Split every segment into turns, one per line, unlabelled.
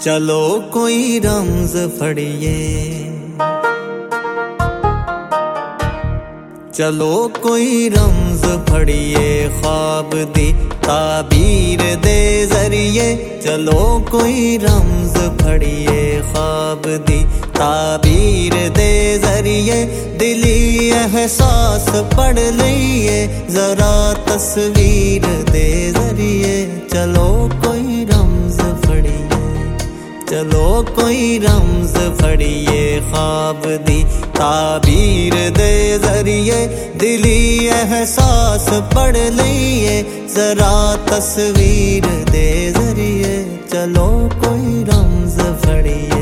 चलो कोई रमज फड़िए, चलो कोई रमज फड़िए, ख्वाब दी ताबीर दे जरिए। चलो कोई रमज फड़िए, ख्वाब दी ताबीर दे जरिए। दिली एहसास पढ़ लइए, जरा तस्वीर दे जरिए। चलो कोई रमज फड़िए, चलो कोई रमज फड़िए, ख्वाब दी ताबीर दे जरिए। दिली एहसास पढ़ लइए, जरा तस्वीर दे जरिए। चलो कोई रमज फड़िए।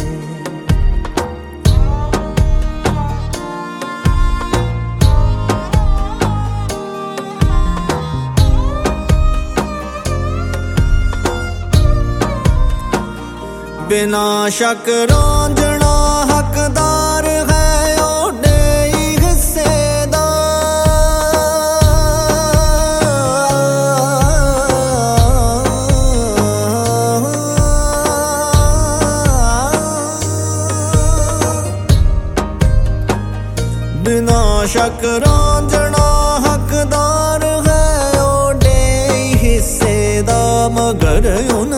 बिना शक रांझना हकदार है ओडे हिस्से दा। बिना शक रांझना हकदार है ओडे हिस्से दा। मगर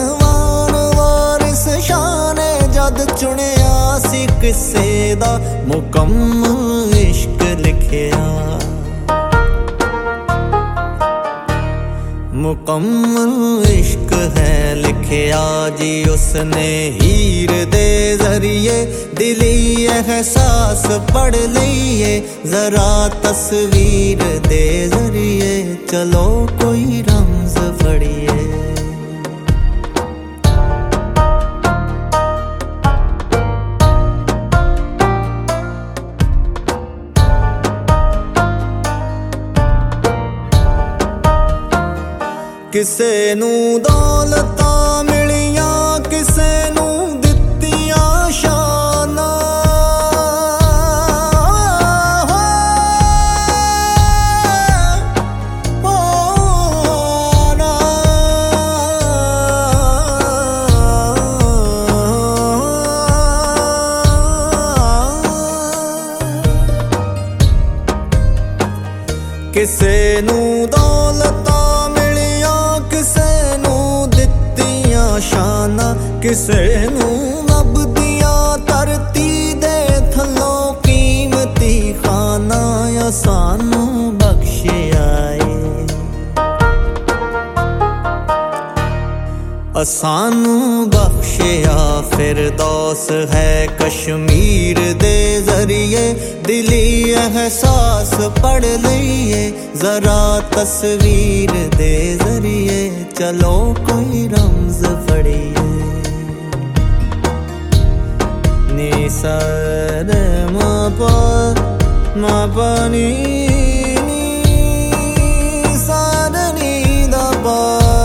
जद चुनिया सी किसे दा, मुकम्मल इश्क लिखिया, मुकम्मल इश्क है लिखिया जी उसने हीर दे जरिए। दिली एहसास पढ़ लइए, जरा तस्वीर दे जरिए। चलो कोई रमज फड़िए। किसे नू दौलतां मिलियां, किसे नू दित्तियां शाना। किसे नू दौलतां शाना, किसे नू लभदिया धरती दे थल्लों कीमती खाना। या सानू बख्शिया सानू बख्शिया फिरदौस है कश्मीर दे जरिए। दिली एहसास पढ़ लइए, जरा तस्वीर दे जरिए। चलो कोई रमज फड़िए। नी सा रे मा पा नी सा नी दा पा।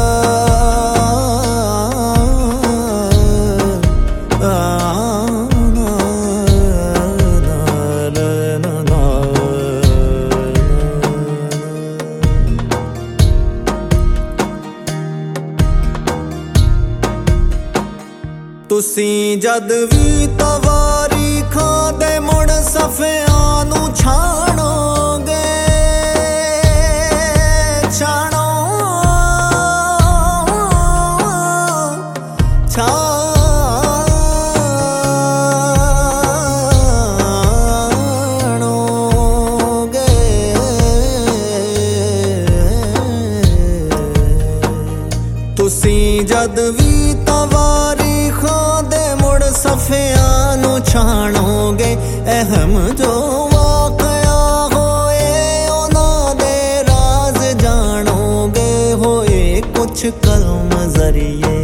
तुसी जद भी तवारीखां दे मुड़ सफियां नू छाणोगे, तुसी जद भी सफियां नू छाणोगे। अहम जो वाकया होए उन्हां दे राज जानोगे। होए कुछ कलम जरिए,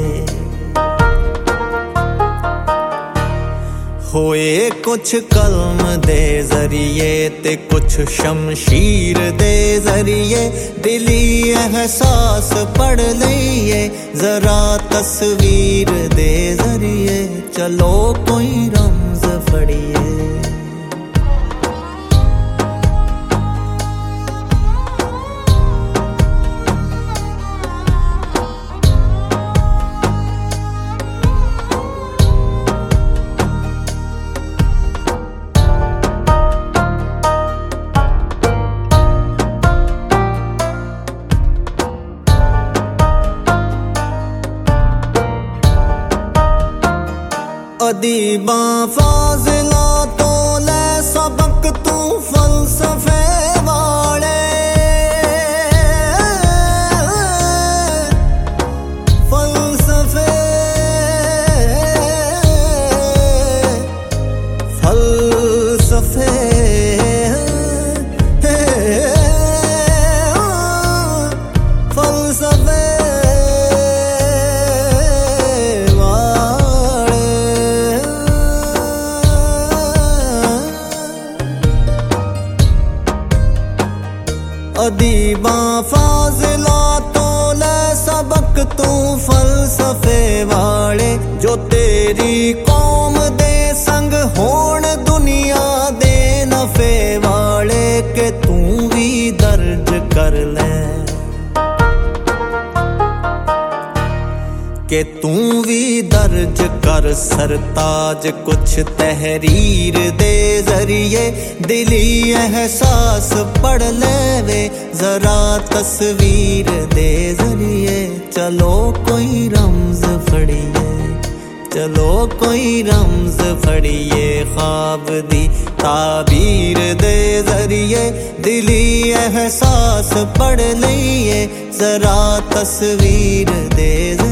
होए कुछ कलम दे जरिए ते कुछ शमशीर दे जरिए। दिली एहसास पढ़ लइए, जरा तस्वीर दे जरिए। चलो कोई रमज फड़िए। अदीबां फाज़िला तो ले सबक तू फलसफे वाले, फलसफे फलसफे फलसफे अदीबां फाज़िला तो ले सबक तू फलसफे वाले, जो तेरी कौम दे संग होण दुनिया दे नफे वाले, के तू भी दर्ज कर ले, के तू भी दर्ज कर सरताज कुछ तहरीर दे जरिए, दिली एहसास पढ़ लेवे जरा तस्वीर दे जरिए। चलो कोई रम्ज फड़िए, चलो कोई रम्ज फड़िए, ख्वाब दी ताबीर दे जरिए, दिली एहसास पढ़ लइए जरा तस्वीर दे जरिए।